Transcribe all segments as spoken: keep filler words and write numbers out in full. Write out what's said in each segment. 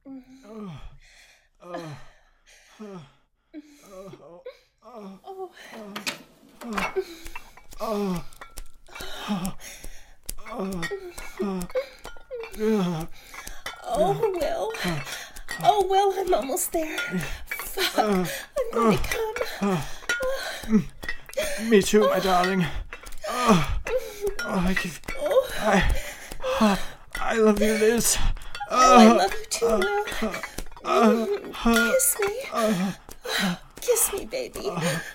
Oh. Oh. Oh. Oh. Oh. Oh. Oh. Oh, Will. Oh, Will, I'm almost there. Fuck. I'm going to come. Me too, my darling. Oh. Oh, I give... I... Oh, I love you, Liz. Oh, I love you too, Will. Kiss me. Kiss me, baby.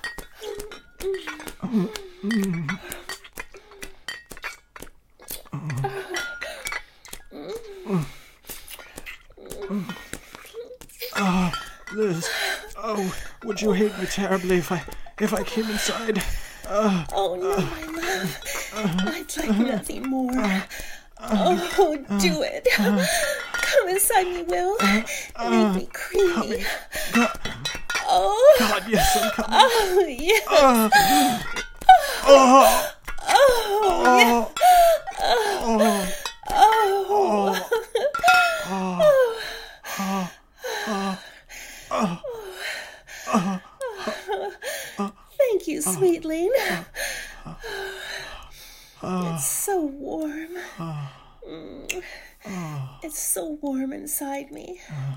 Oh, Liz. Oh, would you hate me terribly if I if I came inside? Uh, oh no, my love. I'd like nothing more. Oh, do it. Come inside me, Will. Make me creamy. Oh. God, yes, I'm coming. Oh, yes. Uh, oh. Oh. Oh, yeah. Oh. Oh. Oh. Oh. Oh. Oh. Oh. Thank you, sweetling. It's so warm. Mm. It's so warm inside me.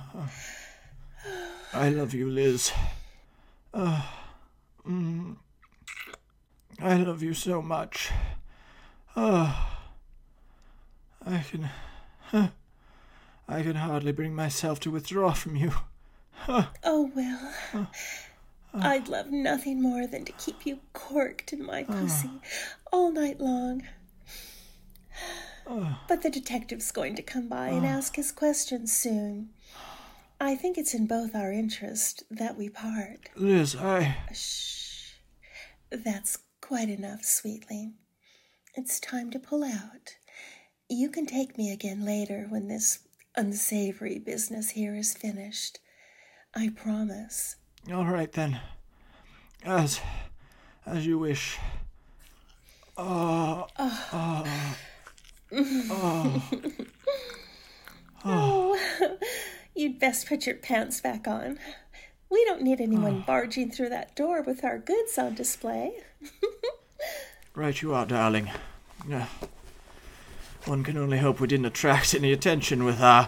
I love you, Liz. Uh, mm, I love you so much. Uh, I can... Uh, I can hardly bring myself to withdraw from you. Uh, oh, Will. Uh, I'd love nothing more than to keep you corked in my pussy uh, all night long. Uh, but the detective's going to come by uh, and ask his questions soon. I think it's in both our interest that we part. Liz, I... Shh. That's quite enough, sweetling. It's time to pull out. You can take me again later when this unsavory business here is finished. I promise. All right, then. As... as you wish. Uh, oh. Uh, oh. Oh. You'd best put your pants back on. We don't need anyone oh. barging through that door with our goods on display. Right you are, darling. Yeah. One can only hope we didn't attract any attention with our...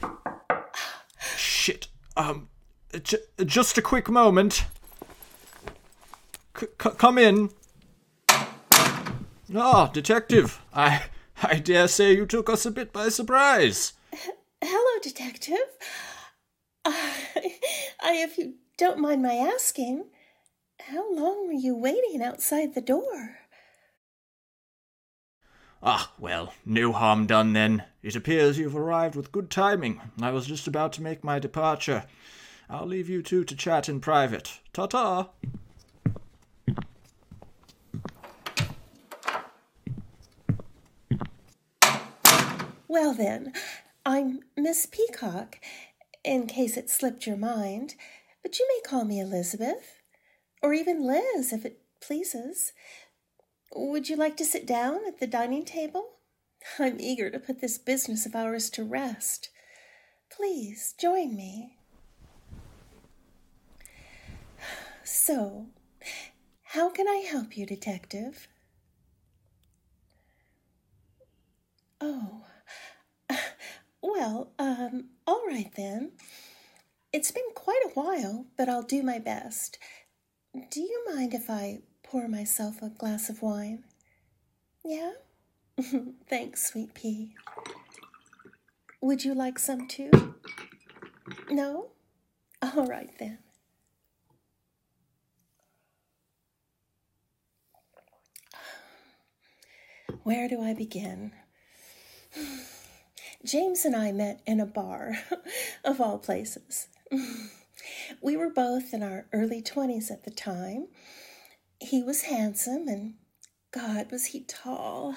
Shit. Um, j- just a quick moment. C- c- come in. Ah, detective. I, I dare say you took us a bit by surprise. Hello, detective. Uh, I, if you don't mind my asking, how long were you waiting outside the door? Ah, well, no harm done then. It appears you've arrived with good timing. I was just about to make my departure. I'll leave you two to chat in private. Ta-ta! Well then, I'm Miss Peacock, in case it slipped your mind, but you may call me Elizabeth, or even Liz if it pleases. Would you like to sit down at the dining table? I'm eager to put this business of ours to rest. Please join me. So, how can I help you, detective? Oh, well, um, all right then. It's been quite a while, but I'll do my best. Do you mind if I pour myself a glass of wine? Yeah? Thanks, sweet pea. Would you like some too? No? All right then. Where do I begin? James and I met in a bar, of all places. We were both in our early twenties at the time. He was handsome, and God, was he tall.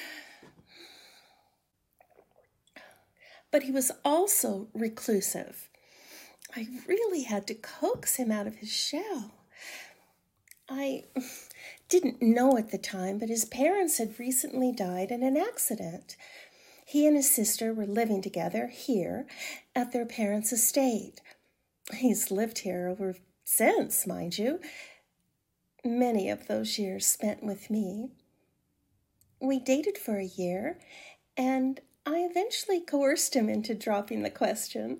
But he was also reclusive. I really had to coax him out of his shell. I didn't know at the time, but his parents had recently died in an accident. He and his sister were living together here at their parents' estate. He's lived here ever since, mind you. Many of those years spent with me. We dated for a year, and I eventually coerced him into dropping the question.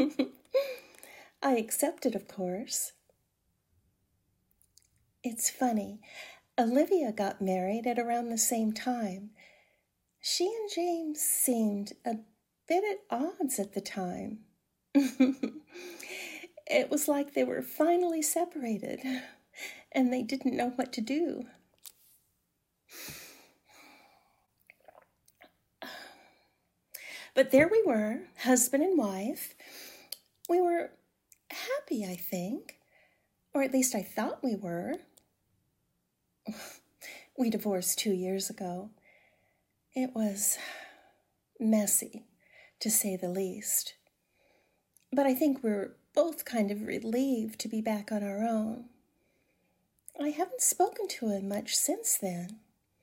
I accepted, of course. It's funny, Olivia got married at around the same time. She and James seemed a bit at odds at the time. It was like they were finally separated, and they didn't know what to do. But there we were, husband and wife. We were happy, I think, or at least I thought we were. We divorced two years ago. It was messy, to say the least. But I think we're both kind of relieved to be back on our own. I haven't spoken to him much since then.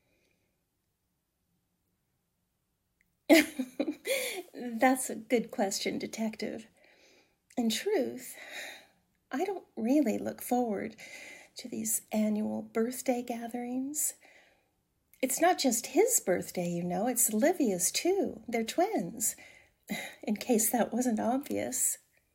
That's a good question, Detective. In truth, I don't really look forward to these annual birthday gatherings. It's not just his birthday, you know, it's Olivia's too. They're twins, in case that wasn't obvious.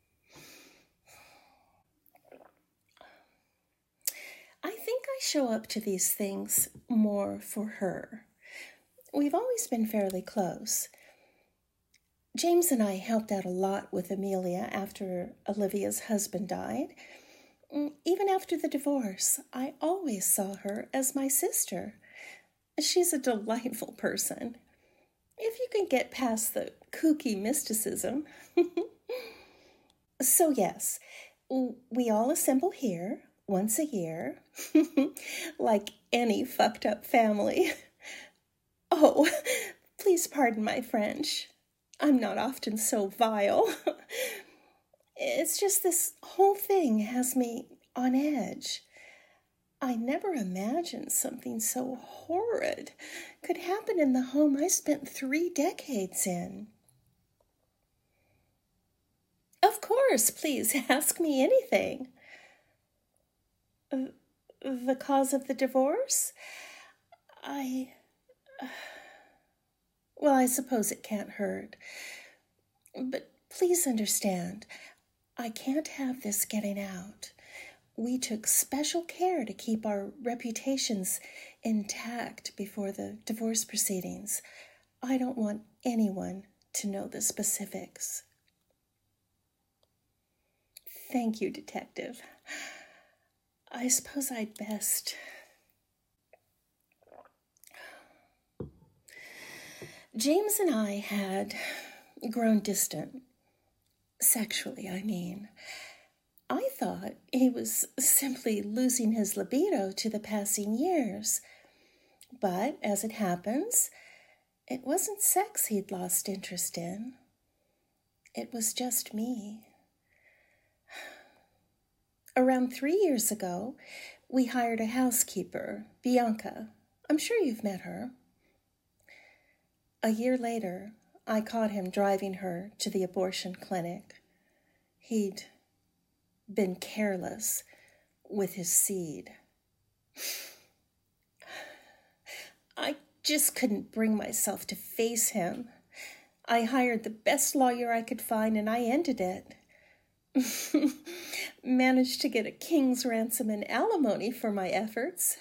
I think I show up to these things more for her. We've always been fairly close. James and I helped out a lot with Amelia after Olivia's husband died. Even after the divorce, I always saw her as my sister. She's a delightful person, if you can get past the kooky mysticism. So yes, we all assemble here once a year, like any fucked up family. Oh, please pardon my French. I'm not often so vile. It's just this whole thing has me on edge. I never imagined something so horrid could happen in the home I spent three decades in. Of course, please ask me anything. The cause of the divorce? I... Well, I suppose it can't hurt. But please understand, I can't have this getting out. We took special care to keep our reputations intact before the divorce proceedings. I don't want anyone to know the specifics. Thank you, Detective. I suppose I'd best... James and I had grown distant. Sexually, I mean. I thought he was simply losing his libido to the passing years. But, as it happens, it wasn't sex he'd lost interest in. It was just me. Around three years ago, we hired a housekeeper, Bianca. I'm sure you've met her. A year later, I caught him driving her to the abortion clinic. He'd been careless with his seed. I just couldn't bring myself to face him. I hired the best lawyer I could find, and I ended it. Managed to get a king's ransom and alimony for my efforts.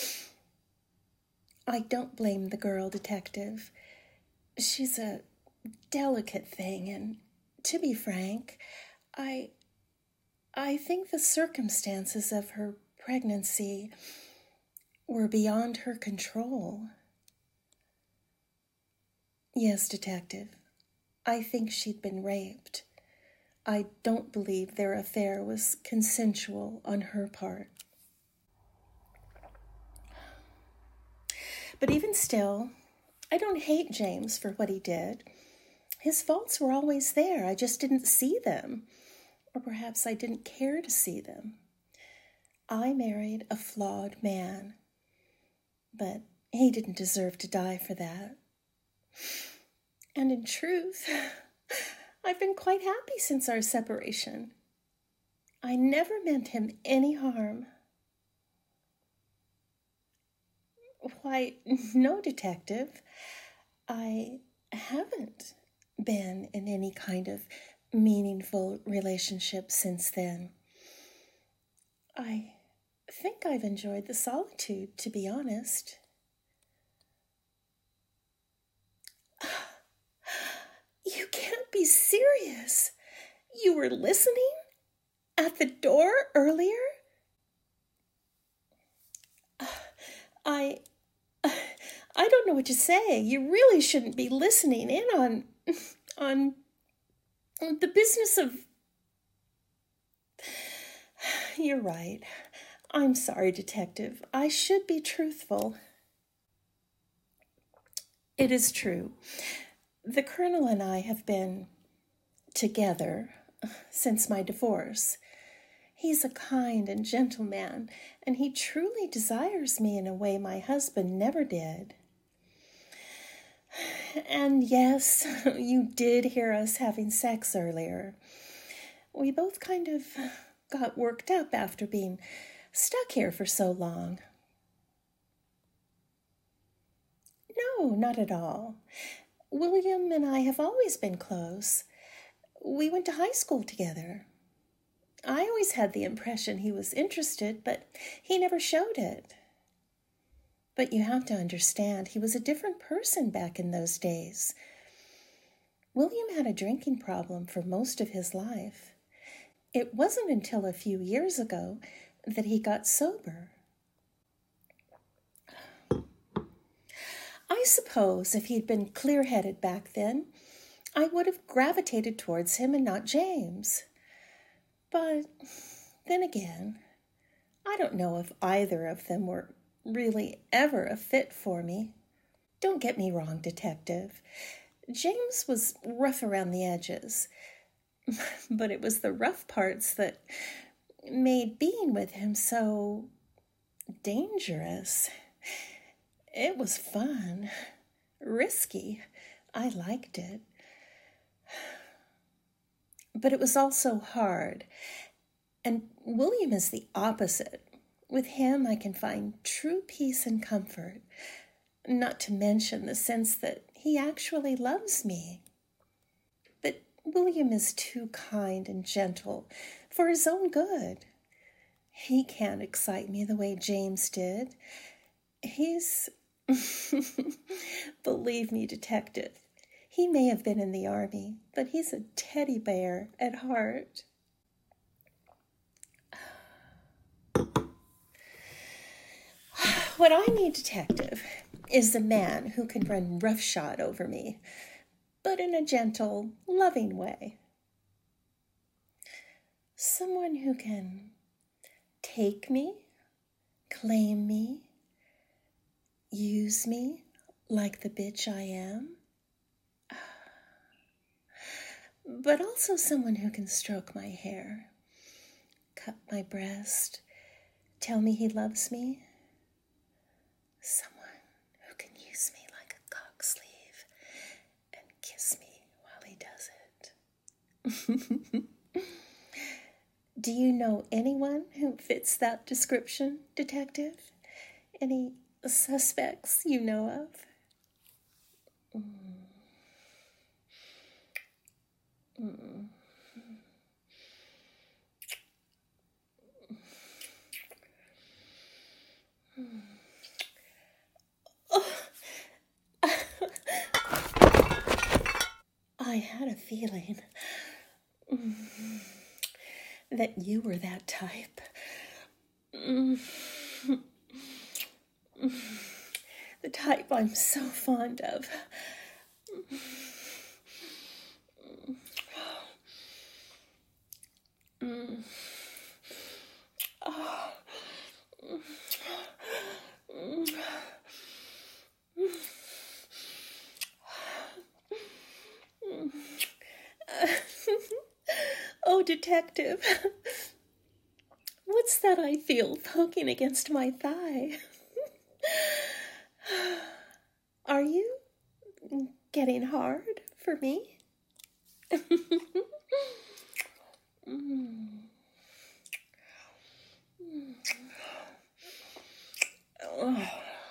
I don't blame the girl, Detective. She's a delicate thing, and to be frank, I... I think the circumstances of her pregnancy were beyond her control. Yes, Detective, I think she'd been raped. I don't believe their affair was consensual on her part. But even still, I don't hate James for what he did. His faults were always there. I just didn't see them. Or perhaps I didn't care to see them. I married a flawed man, but he didn't deserve to die for that. And in truth, I've been quite happy since our separation. I never meant him any harm. Why, no, Detective. I haven't been in any kind of meaningful relationship since then. I think I've enjoyed the solitude, to be honest. You can't be serious. You were listening at the door earlier? I I don't know what to say. You really shouldn't be listening in on on the business of... You're right. I'm sorry, Detective. I should be truthful. It is true. The Colonel and I have been together since my divorce. He's a kind and gentle man, and he truly desires me in a way my husband never did. And yes, you did hear us having sex earlier. We both kind of got worked up after being stuck here for so long. No, not at all. William and I have always been close. We went to high school together. I always had the impression he was interested, but he never showed it. But you have to understand, he was a different person back in those days. William had a drinking problem for most of his life. It wasn't until a few years ago that he got sober. I suppose if he'd been clear-headed back then, I would have gravitated towards him and not James. But then again, I don't know if either of them were really ever a fit for me. Don't get me wrong, Detective. James was rough around the edges, but it was the rough parts that made being with him so dangerous. It was fun, risky. I liked it. But it was also hard. And William is the opposite. With him, I can find true peace and comfort, not to mention the sense that he actually loves me. But William is too kind and gentle for his own good. He can't excite me the way James did. He's... Believe me, Detective, he may have been in the army, but he's a teddy bear at heart. What I need, Detective, is a man who can run roughshod over me, but in a gentle, loving way. Someone who can take me, claim me, use me like the bitch I am, but also someone who can stroke my hair, cut my breast, tell me he loves me, someone who can use me like a cock sleeve and kiss me while he does it. Do you know anyone who fits that description, Detective? Any suspects you know of? Mm. Mm. Mm. Oh. I had a feeling mm, that you were that type. Mm. The type I'm so fond of. Mm. Oh. Mm. Oh, Detective, what's that I feel poking against my thigh? Are you getting hard? for me? mm. Oh.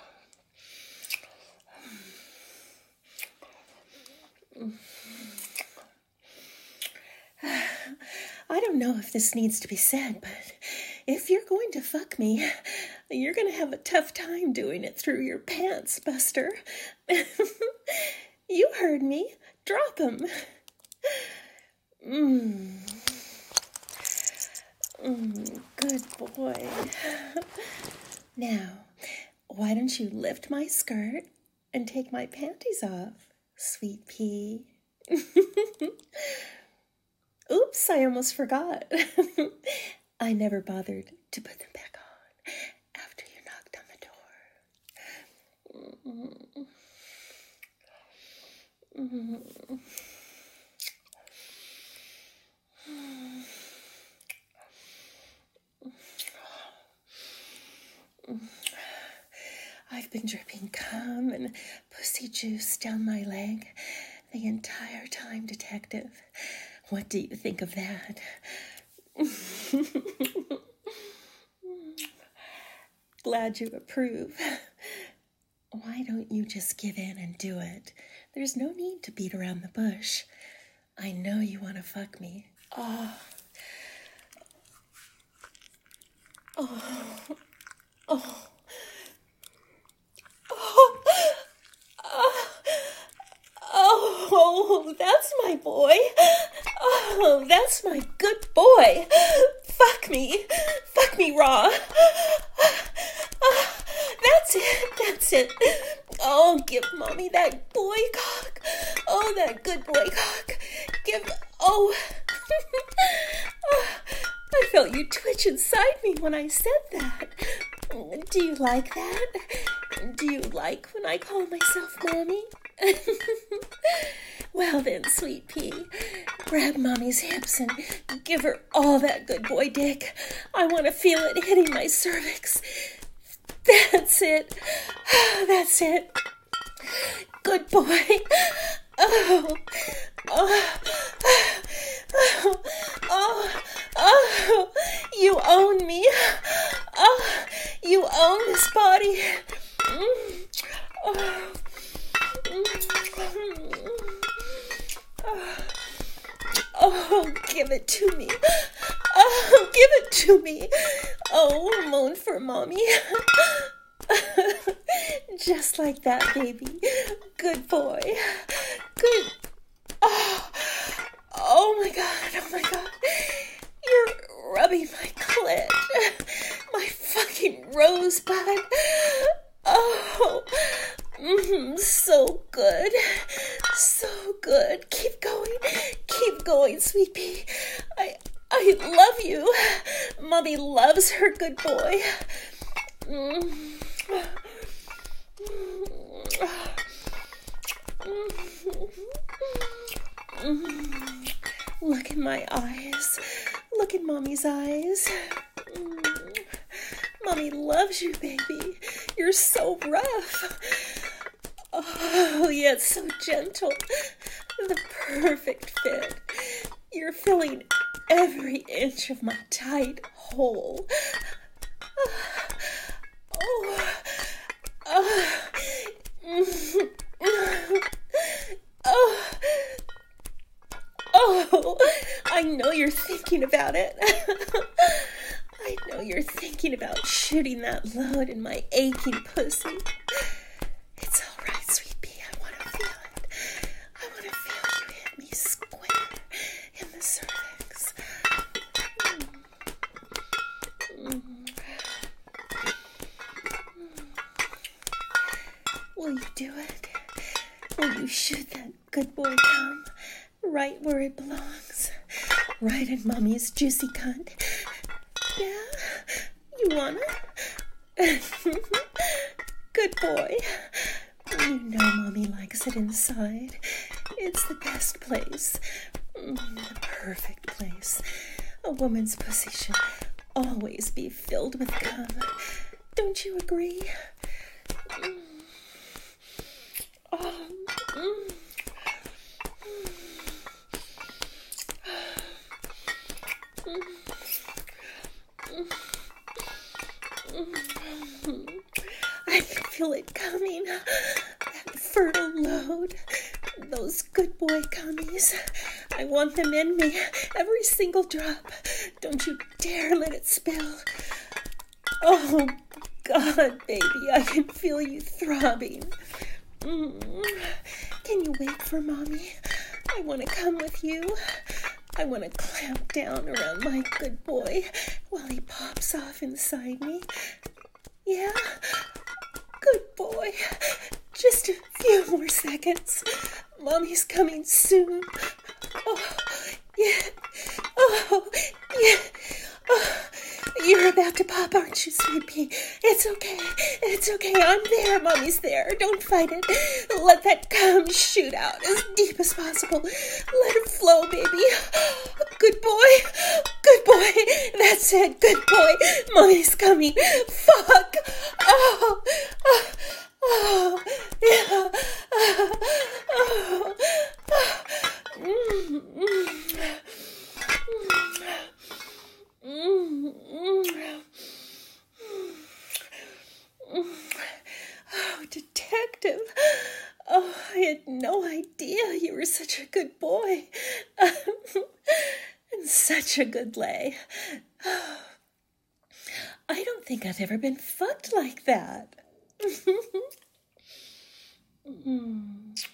I don't know if this needs to be said, but if you're going to fuck me, you're going to have a tough time doing it through your pants, Buster. You heard me. Drop 'em. Mmm. Mmm, good boy. Now, why don't you lift my skirt and take my panties off, sweet pea? Oops, I almost forgot. I never bothered to put them back on after you knocked on the door. Mm-hmm. Mm-hmm. I've been dripping cum and pussy juice down my leg the entire time, Detective. What do you think of that? Glad you approve. Why don't you just give in and do it? There's no need to beat around the bush. I know you want to fuck me. Oh. Oh. Oh. Oh, that's my boy. Oh, that's my good boy. Fuck me. Fuck me raw. That's it. That's it. Oh, give mommy that boy cock. Oh, that good boy cock. Give, oh. I felt you twitch inside me when I said that. Do you like that? Do you like when I call myself mommy? Well then, sweet pea, grab mommy's hips and give her all that good boy dick. I want to feel it hitting my cervix. That's it. That's it. Good boy. Oh, oh, oh, oh, oh, you own me. Oh, you own this body. Mm. Oh. Oh, give it to me. Oh, give it to me. Oh, moan for mommy. Just like that, baby. Good boy. Good. Oh, oh my God. Oh my God. You're rubbing my clit. My fucking rosebud. Oh, mm-hmm, so good. So good. Keep going. Keep going, sweet pea. I I love you. Mommy loves her good boy. Mm. Mm. Look in my eyes. Look in mommy's eyes. Mm. Mommy loves you, baby. You're so rough. Oh, yet so gentle. The perfect fit. You're filling every inch of my tight hole. Oh, oh, oh, oh, I know you're thinking about it. I know you're thinking about shooting that load in my aching pussy. It's all right, sweet pea. I want to feel it. I want to feel you hit me square in the cervix. Mm. Will you do it? Will you shoot that good boy cum right where it belongs? Right in mommy's juicy cunt? Yeah? You wanna? Good boy. You know mommy likes it inside. It's the best place. Mm, the perfect place. A woman's pussy should always be filled with cum. Don't you agree? Mm. Oh. Mm. boy gummies. I want them in me, every single drop. Don't you dare let it spill. Oh, God, baby, I can feel you throbbing. Mm. Can you wait for Mommy? I want to come with you. I want to clamp down around my good boy while he pops off inside me. Yeah? Good boy. Just a few more seconds. Mommy's coming soon. Oh, yeah. Oh, yeah. Oh, you're about to pop, aren't you, sweet pea? It's okay. It's okay. I'm there. Mommy's there. Don't fight it. Let that cum shoot out as deep as possible. Let it flow, baby. Good boy. Good boy. That's it. Good boy. Mommy's coming. Fuck. Oh. Oh. Oh. Yeah. Oh. Oh. Mm. Mm. Mm, mm, mm. Oh, detective. Oh, I had no idea you were such a good boy. And such a good lay. I don't think I've ever been fucked like that. mm.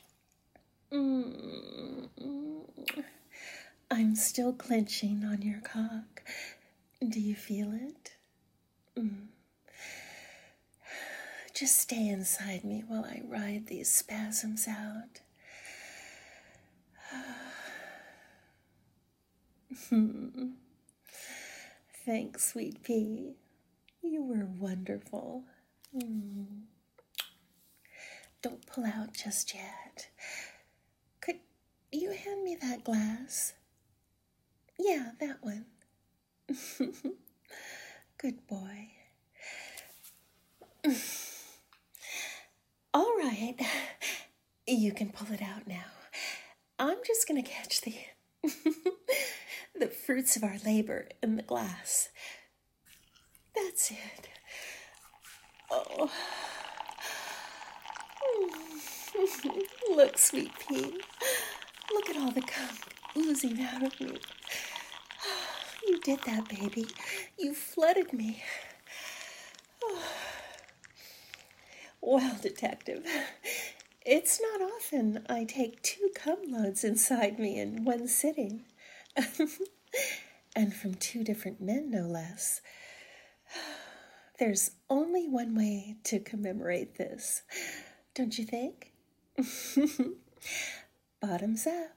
Mm. I'm still clenching on your cock. Do you feel it? Mm. Just stay inside me while I ride these spasms out. Thanks, sweet pea. You were wonderful. Mm. Don't pull out just yet. Could you hand me that glass? Yeah, that one. Good boy. All right. You can pull it out now. I'm just going to catch the the fruits of our labor in the glass. That's it. Oh. Look, sweet pea. Look at all the cum oozing out of me. You did that, baby. You flooded me. Oh. Well, detective, it's not often I take two cum loads inside me in one sitting. And from two different men, no less. There's only one way to commemorate this, don't you think? Bottoms up.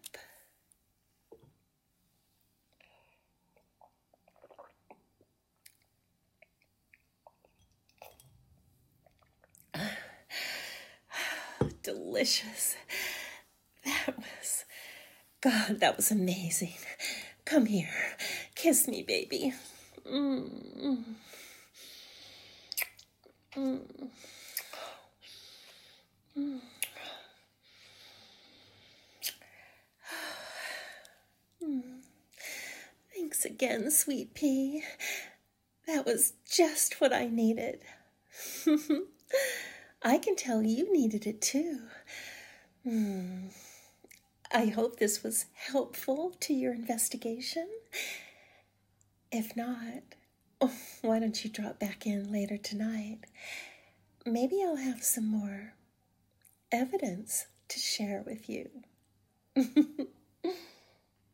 Delicious. That was, God, that was amazing. Come here. Kiss me, baby. Mm. Mm. Mm. Mm. Thanks again, sweet pea. That was just what I needed. I can tell you needed it too. Hmm. I hope this was helpful to your investigation. If not, oh, why don't you drop back in later tonight? Maybe I'll have some more evidence to share with you.